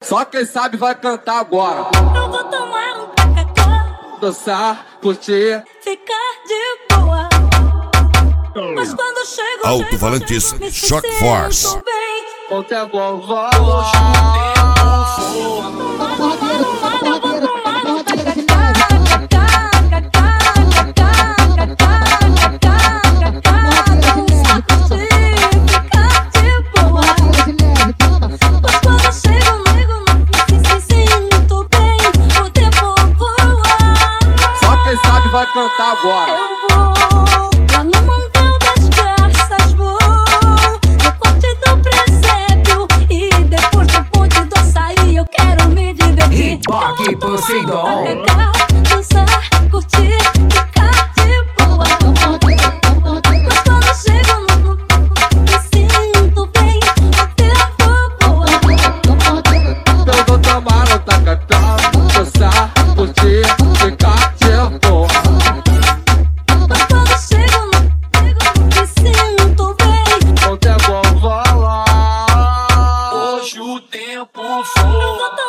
Só quem sabe vai cantar agora. Eu vou tomar um tacacá, Dançar, curtir, ficar de boa. Mas quando chego Alto-Falantes Shock Force. ontem é bom, vai cantar agora. Eu vou lá no Montão das Garças, vou no corte do presépio e depois do ponte do açaí eu quero me divertir. Rock Poseidon. Dançar, curtir, ficar de boa. Mas quando chego me sinto bem, o tempo voa. Eu vou tomar um tacacá, dançar, curtir, ficar de boa. Hoje o tempo foi.